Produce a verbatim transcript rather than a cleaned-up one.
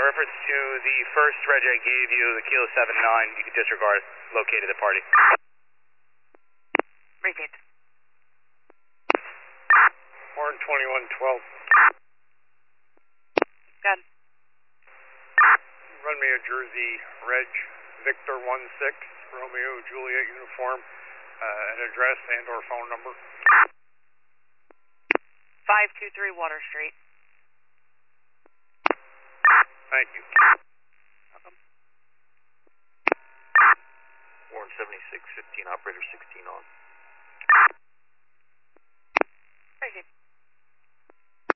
reference to the first reg I gave you, the Kilo seven nine, you can disregard, located the party. Repeat. Horn twenty-one twelve. Good. Run me a Jersey Reg Victor one six, Romeo Juliet uniform, uh, an address and or phone number. five two three Water Street. Thank you. Welcome. Warren seventy-six fifteen, operator sixteen on.